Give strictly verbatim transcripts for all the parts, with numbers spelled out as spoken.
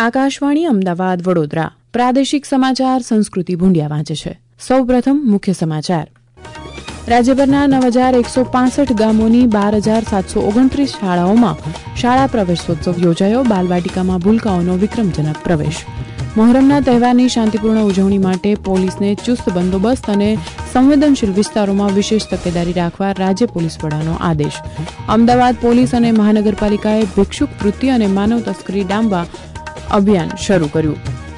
આકાશવાણી અમદાવાદ વડોદરા પ્રાદેશિક સમાચાર સંસ્કૃતિ ભૂંડિયા વાંચે છે. સૌપ્રથમ મુખ્ય સમાચાર. રાજ્યભરના નવ હજાર એકસો પાસઠ ગામોની બાર હજાર સાતસો ઓગણત્રીસ શાળાઓમાં શાળા પ્રવેશોત્સવ યોજાયો. બાલવાટિકામાં ભૂલકાઓનો વિક્રમજનક પ્રવેશ. મોહરમના તહેવારની શાંતિપૂર્ણ ઉજવણી માટે પોલીસને ચુસ્ત બંદોબસ્ત અને સંવેદનશીલ વિસ્તારોમાં વિશેષ તકેદારી રાખવા રાજ્ય પોલીસ વડાનો આદેશ. અમદાવાદ પોલીસ અને મહાનગરપાલિકાએ ભિક્ષુક વૃત્તિ અને માનવ તસ્કરી ડામવા અભિયાન શરૂ કર્યું.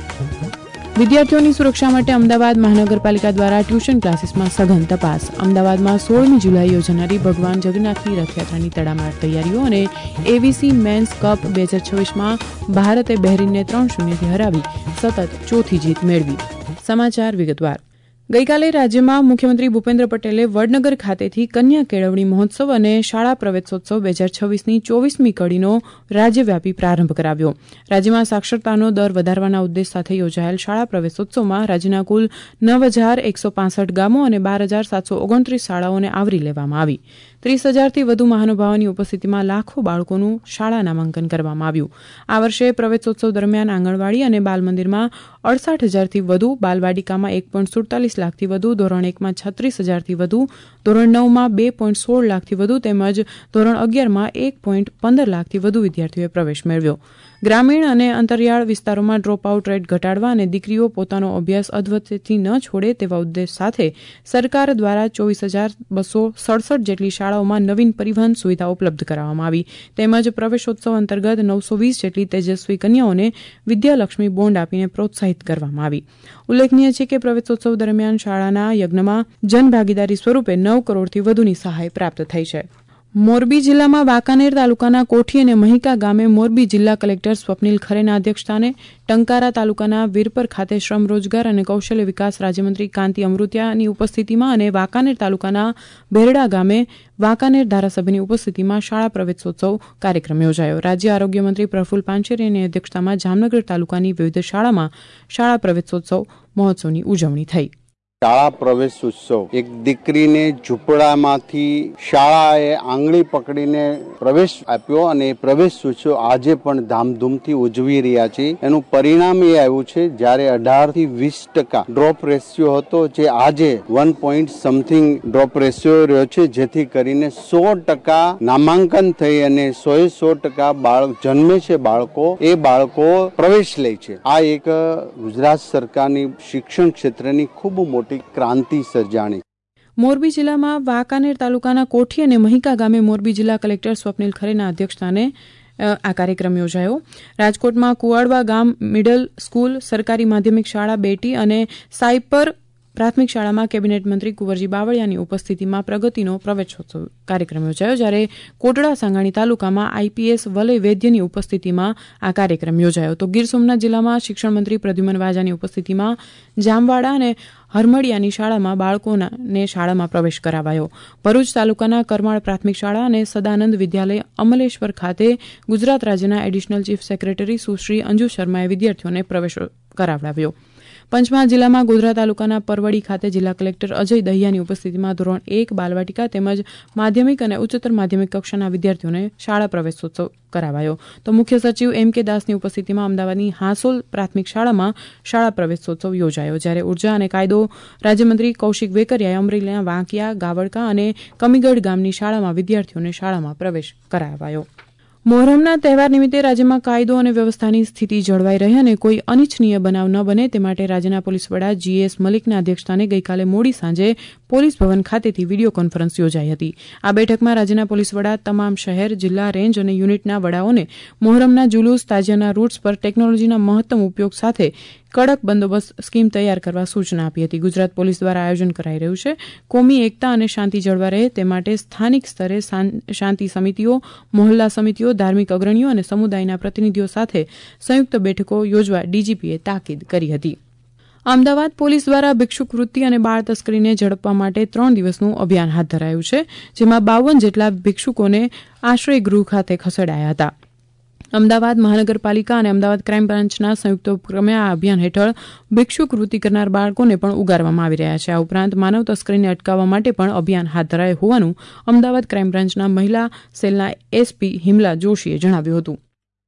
વિદ્યાર્થીઓની સુરક્ષા માટે અમદાવાદ મહાનગરપાલિકા દ્વારા ટ્યુશન ક્લાસીસમાં સઘન તપાસ. અમદાવાદમાં સોળમી જુલાઈ યોજાનારી ભગવાન જગન્નાથની રથયાત્રાની તડામાર તૈયારીઓ અને એવીસી મેન્સ કપ બે હજાર છવ્વીસમાં ભારતે બહેરીનને ત્રણ શૂન્યથી હરાવી સતત ચોથી જીત મેળવી. સમાચાર વિગતવાર. ગઈકાલે રાજ્યમાં મુખ્યમંત્રી ભૂપેન્દ્ર પટેલે વડનગર ખાતેથી કન્યા કેળવણી મહોત્સવ અને શાળા પ્રવેશોત્સવ બે હજાર છવ્વીસની ચોવીસમી કડીનો રાજ્યવ્યાપી પ્રારંભ કરાવ્યો. રાજ્યમાં સાક્ષરતાનો દર વધારવાના ઉદ્દેશ સાથે યોજાયેલ શાળા પ્રવેશોત્સવમાં રાજ્યના કુલ નવ હજાર એકસો પાસઠ ગામો અને બાર હજાર સાતસો ઓગણત્રીસ શાળાઓને આવરી લેવામાં આવી. ત્રીસ હજારથી વધુ મહાનુભાવોની ઉપસ્થિતિમાં લાખો બાળકોનું શાળા નામાંકન કરવામાં આવ્યું. આ વર્ષે પ્રવેશોત્સવ દરમિયાન આંગણવાડી અને બાલ મંદિરમાં અડસઠ હજારથી વધુ, બાલવાટિકામાં એક પોઈન્ટ સુડતાલીસ લાખથી વધુ, ધોરણ એકમાં છત્રીસ હજારથી વધુ, ધોરણ નવમાં બે પોઈન્ટ સોળ લાખથી વધુ તેમજ ધોરણ અગિયારમાં એક પોઈન્ટ પંદર લાખથી વધુ વિદ્યાર્થીઓએ પ્રવેશ મેળવ્યો. ગ્રામીણ અને અંતરિયાળ વિસ્તારોમાં ડ્રોપ આઉટ રેટ ઘટાડવા અને દીકરીઓ પોતાનો અભ્યાસ અધવચ્ચેથી ન છોડે તેવા ઉદ્દેશ સાથે સરકાર દ્વારા ચોવીસ હજાર બસો સડસઠ જેટલી શાળાઓમાં નવીન પરિવહન સુવિધા ઉપલબ્ધ કરાવવામાં આવી. તેમજ પ્રવેશોત્સવ અંતર્ગત નવસો વીસ જેટલી તેજસ્વી કન્યાઓને વિદ્યાલક્ષ્મી બોન્ડ આપીને પ્રોત્સાહિત કરવામાં આવી. ઉલ્લેખનીય છે કે પ્રવેશોત્સવ દરમિયાન શાળાના યજ્ઞમાં જનભાગીદારી સ્વરૂપે નવ કરોડથી વધુની સહાય પ્રાપ્ત થઈ છે. મોરબી જિલ્લામાં વાંકાનેર તાલુકાના કોઠી અને મહિકા ગામે મોરબી જિલ્લા કલેક્ટર સ્વપ્નિલ ખરેના અધ્યક્ષસ્થાને, ટંકારા તાલુકાના વીરપર ખાતે શ્રમ રોજગાર અને કૌશલ્ય વિકાસ રાજ્યમંત્રી કાંતિ અમૃતિયાની ઉપસ્થિતિમાં અને વાંકાનેર તાલુકાના ભેરડા ગામે વાંકાનેર ધારાસભ્યની ઉપસ્થિતિમાં શાળા પ્રવેશોત્સવ કાર્યક્રમ યોજાયો. રાજ્ય આરોગ્ય મંત્રી પ્રફુલ પાનછેરીની અધ્યક્ષતામાં જામનગર તાલુકાની વિવિધ શાળામાં શાળા પ્રવેશોત્સવ મહોત્સવની ઉજવણી થઈ. શાળા પ્રવેશ ઉત્સવ એક દીકરીને ઝૂંપડામાંથી શાળાએ આંગળી પકડીને પ્રવેશ આપ્યો અને પ્રવેશ ઉત્સવ આજે પણ ધામધૂમથી ઉજવી રહ્યા છે. એનું પરિણામ એ આવ્યું છે જ્યારે અઢાર થી વીસ ટકા ડ્રોપ રેશિયો હતો, જે આજે one point something drop ratio રહ્યો છે, જેથી કરીને સો ટકા નામાંકન થઈ અને સો એ સો ટકા બાળક જન્મે છે બાળકો એ બાળકો પ્રવેશ લે છે. આ એક ગુજરાત સરકારની શિક્ષણ ક્ષેત્રની ખૂબ મોટી ક્રાંતિ સર્જાણી. મોરબી જિલ્લામાં વાંકાનેર તાલુકાના કોઠી અને મહિકા ગામે મોરબી જિલ્લા કલેક્ટર સ્વપ્નિલ ખરેના અધ્યક્ષસ્થાને આ કાર્યક્રમ યોજાયો. રાજકોટમાં કુવાડવા ગામ મિડલ સ્કૂલ, સરકારી માધ્યમિક શાળા બેટી અને સાયપર પ્રાથમિક શાળામાં કેબિનેટ મંત્રી કુંવરજી બાવળિયાની ઉપસ્થિતિમાં પ્રગતિનો પ્રવેશોત્સવ કાર્યક્રમ યોજાયો. જ્યારે કોટડા સાંગાણી તાલુકામાં આઈપીએસ વલય વૈદ્યની ઉપસ્થિતિમાં આ કાર્યક્રમ યોજાયો. તો ગીર સોમનાથ જિલ્લામાં શિક્ષણ મંત્રી પ્રદ્યુમન વાજાની ઉપસ્થિતિમાં જામવાડા અને હરમડિયાની શાળામાં બાળકોને શાળામાં પ્રવેશ કરાવાયો. ભરૂચ તાલુકાના કરમાળ પ્રાથમિક શાળા અને સદાનંદ વિદ્યાલય અમલેશ્વર ખાતે ગુજરાત રાજ્યના additional chief secretary Sushri Anju શર્માએ વિદ્યાર્થીઓને પ્રવેશ કરાવડાવ્યો. પંચમહાલ જિલ્લામાં ગોધરા તાલુકાના પરવડી ખાતે જિલ્લા કલેક્ટર અજય દહિયાની ઉપસ્થિતિમાં ધોરણ એક બાલવાટિકા તેમજ માધ્યમિક અને ઉચ્ચતર માધ્યમિક કક્ષાના વિદ્યાર્થીઓને શાળા પ્રવેશોત્સવ કરાવાયો. તો મુખ્ય સચિવ એમ કે દાસની ઉપસ્થિતિમાં અમદાવાદની હાંસોલ પ્રાથમિક શાળામાં શાળા પ્રવેશોત્સવ યોજાયો. જ્યારે ઉર્જા અને કાયદો રાજ્યમંત્રી કૌશિક વેકરિયાએ અમરેલીના વાંકિયા, ગાવડકા અને કમીગઢ ગામની શાળામાં વિદ્યાર્થીઓને શાળામાં પ્રવેશ કરાવાયો. મોહરમના તહેવાર નિમિત્તે રાજ્યમાં કાયદો અને વ્યવસ્થાની સ્થિતિ જળવાઈ રહે અને કોઈ અનિચ્છનીય બનાવ ન બને તે માટે રાજ્યના પોલીસ વડા જીએસ મલિકના અધ્યક્ષસ્થાને ગઈકાલે મોડી સાંજે પોલીસ ભવન ખાતેથી વિડીયો કોન્ફરન્સ યોજાઈ હતી. આ બેઠકમાં રાજ્યના પોલીસ વડા તમામ શહેર, જિલ્લા, રેન્જ અને યુનિટના વડાઓને મોહરમના જુલુસ, તાજિયાના રૂટ્સ પર ટેકનોલોજીના મહત્તમ ઉપયોગ સાથે કડક બંદોબસ્ત સ્કીમ તૈયાર કરવા સૂચના આપી હતી. ગુજરાત પોલીસ દ્વારા આયોજન કરાઈ રહ્યું છે. કોમી એકતા અને શાંતિ જળવાઈ રહે તે માટે સ્થાનિક સ્તરે શાંતિ સમિતિઓ, મોહલ્લા સમિતિઓ, ધાર્મિક અગ્રણીઓ અને સમુદાયના પ્રતિનિધિઓ સાથે સંયુક્ત બેઠકો યોજવા ડીજીપીએ તાકીદ કરી હતી. અમદાવાદ પોલીસ દ્વારા ભિક્ષુક વૃત્તિ અને બાળ તસ્કરીને ઝડપવા માટે ત્રણ દિવસનું અભિયાન હાથ ધરાયું છે, જેમાં બાવન જેટલા ભિક્ષુકોને આશ્રય ગૃહ ખાતે ખસેડાયા હતા. અમદાવાદ મહાનગરપાલિકા અને અમદાવાદ ક્રાઇમ બ્રાન્ચના સંયુક્ત ઉપક્રમે આ અભિયાન હેઠળ ભિક્ષુક વૃત્તિ કરનાર બાળકોને પણ ઉગારવામાં આવી રહ્યા છે. આ ઉપરાંત માનવ તસ્કરીને અટકાવવા માટે પણ અભિયાન હાથ ધરાયું હોવાનું અમદાવાદ ક્રાઇમ બ્રાન્ચના મહિલા સેલના એસપી હિમલા જોશીએ જણાવ્યું હતું.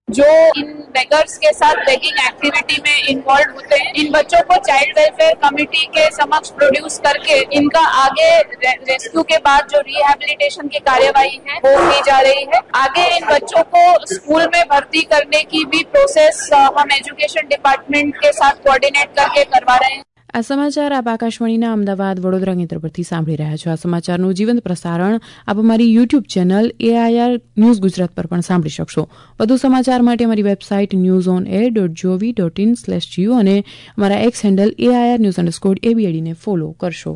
जो इन बेगर्स के साथ बेगिंग एक्टिविटी में इन्वॉल्व होते हैं, इन बच्चों को चाइल्ड वेलफेयर कमेटी के समक्ष प्रोड्यूस करके इनका आगे रे, रेस्क्यू के बाद जो रिहेबिलिटेशन की कार्यवाही है वो की जा रही है। आगे इन बच्चों को स्कूल में भर्ती करने की भी प्रोसेस हम एजुकेशन डिपार्टमेंट के साथ कोऑर्डिनेट करके करवा रहे हैं। આ સમાચાર આપ આકાશવાણીના અમદાવાદ વડોદરા કેન્દ્ર પરથી સાંભળી રહ્યા છો। આ સમાચારનું જીવંત પ્રસારણ આપ અમારી YouTube channel AIR news Gujarat પર પણ સાંભળી શકશો। વધુ સમાચાર માટે અમારી website news on air dot GOV dot in slash GO અને અમારા X handle AIR news underscore એબીએડીને ફોલો કરશો।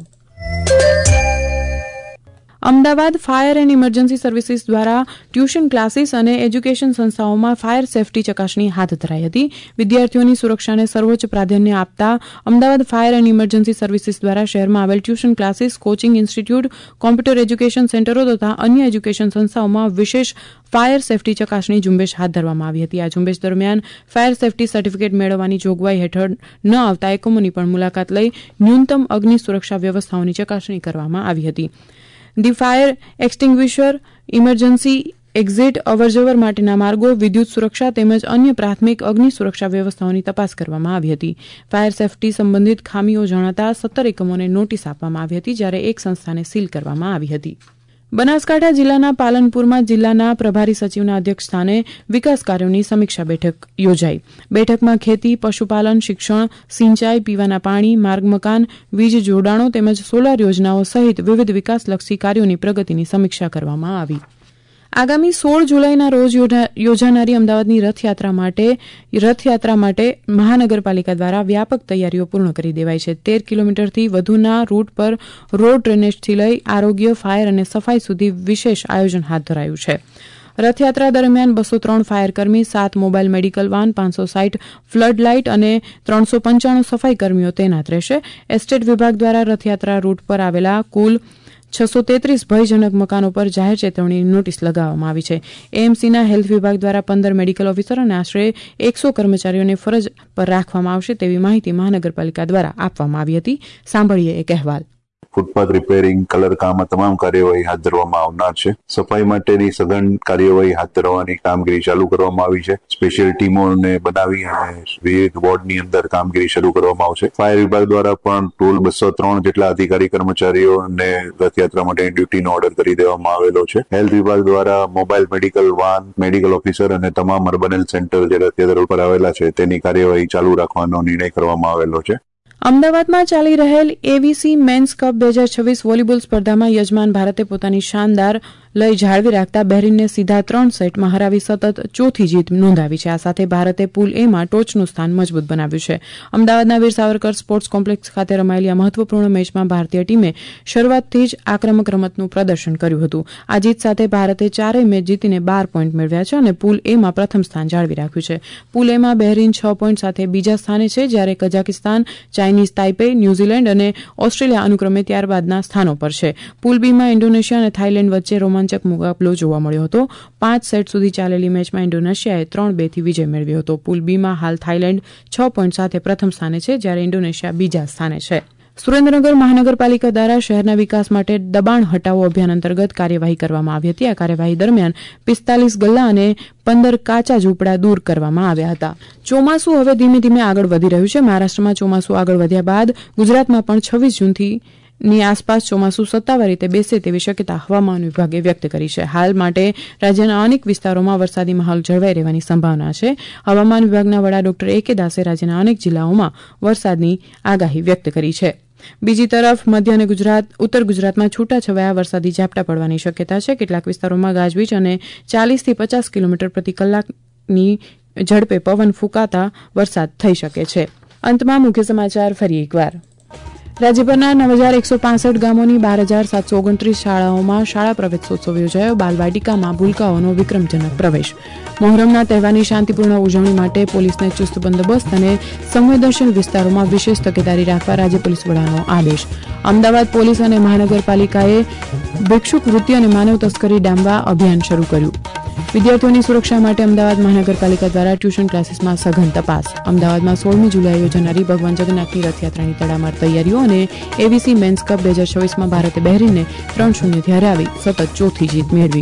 Ahmedabad fire and emergency services દ્વારા ટ્યુશન ક્લાસીસ અને એજ્યુકેશન સંસ્થાઓમાં ફાયર સેફટી ચકાસણી હાથ ધરાઈ હતી। વિદ્યાર્થીઓની સુરક્ષાને સર્વોચ્ચ પ્રાધાન્ય આપતા Ahmedabad fire and emergency services દ્વારા શહેરમાં આવેલ tuition classes, coaching institute, computer education સેન્ટરો તથા અન્ય એજ્યુકેશન સંસ્થાઓમાં વિશેષ ફાયર સેફટી ચકાસણી ઝુંબેશ હાથ ધરવામાં આવી હતી। આ ઝુંબેશ દરમિયાન ફાયર સેફટી સર્ટિફિકેટ મેળવવાની જોગવાઈ હેઠળ ન આવતા એકમોની પણ મુલાકાત લઈ ન્યૂનતમ અગ્નિ સુરક્ષા વ્યવસ્થાઓની ચકાસણી કરવામાં આવી હતી। The fire extinguisher, emergency exit, અવરજવર માટેના માર્ગો, વિદ્યુત સુરક્ષા તેમજ અન્ય પ્રાથમિક અગ્નિ સુરક્ષા વ્યવસ્થાઓની તપાસ કરવામાં આવી હતી। ફાયર સેફટી સંબંધિત ખામીઓ જણાતા સત્તર એકમોને નોટિસ આપવામાં આવી હતી, જ્યારે એક સંસ્થાને સીલ કરવામાં આવી હતી। બનાસકાંઠા જિલ્લાના પાલનપુરમાં જિલ્લાના પ્રભારી સચિવના અધ્યક્ષસ્થાને વિકાસ કાર્યોની સમીક્ષા બેઠક યોજાઈ। બેઠકમાં ખેતી, પશુપાલન, શિક્ષણ, સિંચાઈ, પીવાના પાણી, માર્ગ મકાન, વીજ જોડાણો તેમજ સોલાર યોજનાઓ સહિત વિવિધ વિકાસલક્ષી કાર્યોની પ્રગતિની સમીક્ષા કરવામાં આવી। આગામી સોળ જુલાઈના રોજ યોજાનારી અમદાવાદની રથયાત્રા માટે રથયાત્રા માટે મહાનગરપાલિકા દ્વારા વ્યાપક તૈયારીઓ પૂર્ણ કરી દેવાઈ છે। તેર કિલોમીટરથી વધુના રૂટ પર રોડ ડ્રેનેજથી લઈ આરોગ્ય, ફાયર અને સફાઈ સુધી વિશેષ આયોજન હાથ ધરાયું છે। રથયાત્રા દરમિયાન બસો ત્રણ ફાયરકર્મી, સાત મોબાઈલ મેડિકલ વાન, પાંચસો સાઈઠ ફ્લડ લાઇટ અને ત્રણસો પંચાણું સફાઈ કર્મીઓ તૈનાત રહેશે। એસ્ટેટ વિભાગ દ્વારા રથયાત્રા રૂટ પર આવેલા કુલ છસો તેત્રીસ ભયજનક મકાનો પર જાહેર ચેતવણીની નોટિસ લગાવવામાં આવી છે। એએમસીના હેલ્થ વિભાગ દ્વારા પંદર મેડિકલ ઓફિસર અને આશરે એકસો કર્મચારીઓને ફરજ પર રાખવામાં આવશે તેવી માહિતી મહાનગરપાલિકા દ્વારા આપવામાં આવી હતી। સાંભળીએ એક અહેવાલ। ફૂટપાથ રિપેરિંગ, કલર કામ તમામ કાર્યવાહી હાથ ધરવામાં આવનાર છે। સફાઈ માટેની સઘન કાર્યવાહી હાથ ધરવાની કામગીરી ચાલુ કરવામાં આવી છે। સ્પેશિયલ ટીમોને બનાવી અને વિવિધ વોર્ડની અંદર કામગીરી શરૂ કરવામાં આવશે। ફાયર વિભાગ દ્વારા પણ ટોલ બસો ત્રણ જેટલા અધિકારી કર્મચારીઓને રથયાત્રા માટેની ડ્યુટીનો ઓર્ડર કરી દેવામાં આવેલો છે। હેલ્થ વિભાગ દ્વારા mobile medical van, medical officer અને તમામ અર્બન હેલ્થ સેન્ટર જે રથયાત્રા ઉપર આવેલા છે તેની કાર્યવાહી ચાલુ રાખવાનો નિર્ણય કરવામાં આવેલો છે। અમદાવાદમાં ચાલી રહેલ એવીસી મેન્સ કપ બે હજાર છવ્વીસ વોલીબોલ સ્પર્ધામાં યજમાન ભારતે પોતાની શાનદાર લય જાળવી રાખતા બહેરીનને સીધા ત્રણ સેટમાં હરાવી સતત ચોથી જીત નોંધાવી છે। આ સાથે ભારતે પુલ એમાં ટોચનું સ્થાન મજબૂત બનાવ્યું છે। અમદાવાદના વીર સાવરકર સ્પોર્ટ્સ કોમ્પ્લેક્સ ખાતે રમાયેલી આ મહત્વપૂર્ણ મેચમાં ભારતીય ટીમે શરૂઆતથી જ આક્રમક રમતનું પ્રદર્શન કર્યું હતું। આ જીત સાથે ભારતે ચારેય મેચ જીતીને બાર પોઈન્ટ મેળવ્યા છે અને પુલ એમાં પ્રથમ સ્થાન જાળવી રાખ્યું છે। પુલ એમાં બહેરીન છ પોઈન્ટ સાથે બીજા સ્થાને છે, જ્યારે કઝાકિસ્તાન, ચાઇનીઝ તાઇપે, ન્યૂઝીલેન્ડ અને ઓસ્ટ્રેલિયા અનુક્રમે ત્યારબાદના સ્થાનો પર છે। પુલ બીમાં ઇન્ડોનેશિયા અને થાઇલેન્ડ વચ્ચે રોમાંચક મુકાબલો જોવા મળ્યો હતો। પાંચ સેટ સુધી ચાલેલી મેચમાં ઇન્ડોનેશિયાએ ત્રણ બે થી વિજય મેળવ્યો હતો। પુલ બીમાં હાલ થાઇલેન્ડ છ પોઈન્ટ સાથે પ્રથમ સ્થાને છે, જ્યારે ઇન્ડોનેશિયા બીજા સ્થાને છે। સુરેન્દ્રનગર મહાનગરપાલિકા દ્વારા શહેરના વિકાસ માટે દબાણ હટાવો અભિયાન અંતર્ગત કાર્યવાહી કરવામાં આવી હતી। આ કાર્યવાહી દરમિયાન પિસ્તાલીસ ગલ્લા અને પંદર કાચા ઝૂંપડા દૂર કરવામાં આવ્યા હતા। ચોમાસું હવે ધીમે ધીમે આગળ વધી રહ્યું છે। મહારાષ્ટ્રમાં ચોમાસું આગળ વધ્યા બાદ ગુજરાતમાં પણ છવ્વીસ જૂનથી ની આસપાસ ચોમાસું સત્તાવાર રીતે બેસે તેવી શક્યતા હવામાન વિભાગે વ્યક્ત કરી છે। હાલ માટે રાજ્યના અનેક વિસ્તારોમાં વરસાદી માહોલ જળવાઈ રહેવાની સંભાવના છે। હવામાન વિભાગના વડા ડોક્ટર એ કે દાસે રાજ્યના અનેક જિલ્લાઓમાં વરસાદની આગાહી વ્યક્ત કરી છે। બીજી તરફ મધ્ય અને ગુજરાત ઉત્તર ગુજરાતમાં છૂટાછવાયા વરસાદી ઝાપટા પડવાની શક્યતા છે। કેટલાક વિસ્તારોમાં ગાજવીજ અને ચાલીસ થી પચાસ કિલોમીટર પ્રતિ કલાકની ઝડપે પવન ફૂંકાતા વરસાદ થઈ શકે છે। અંતમાં મુખ્ય સમાચાર ફરી એકવાર। રાજ્યભરના નવ હજાર એકસો પાસઠ ગામોની બાર હજાર સાતસો ઓગણત્રીસ શાળાઓમાં શાળા પ્રવેશોત્સવ યોજાયો। બાલવાટિકામાં ભૂલકાઓનો વિક્રમજનક પ્રવેશ। મોહરમના તહેવારની શાંતિપૂર્ણ ઉજવણી માટે પોલીસને ચુસ્ત બંદોબસ્ત અને સંવેદનશીલ વિસ્તારોમાં વિશેષ તકેદારી રાખવા રાજ્ય પોલીસ વડાનો આદેશ। અમદાવાદ પોલીસ અને મહાનગરપાલિકાએ ભિક્ષુક વૃત્તિ અને માનવ તસ્કરી ડામવા અભિયાન શરૂ કર્યું। વિદ્યાર્થીઓની સુરક્ષા માટે અમદાવાદ મહાનગરપાલિકા દ્વારા ટ્યુશન ક્લાસીસમાં સઘન તપાસ। અમદાવાદમાં સોળમી જુલાઈ યોજાનારી ભગવાન જગન્નાથની રથયાત્રાની તડામાર તૈયારીઓ અને એવીસી મેન્સ કપ બે હજાર છવ્વીસમાં ભારતે બહેરીનને ત્રણ શૂન્યથી હરાવી સતત ચોથી જીત મેળવી।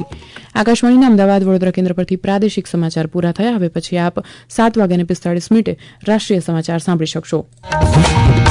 આકાશવાણીના અમદાવાદ વડોદરા કેન્દ્ર પરથી પ્રાદેશિક સમાચાર પૂરા થયા. હવે પછી આપ સાત વાગ્યાને પિસ્તાળીસ મિનિટે રાષ્ટ્રીય સમાચાર સાંભળી શકશો.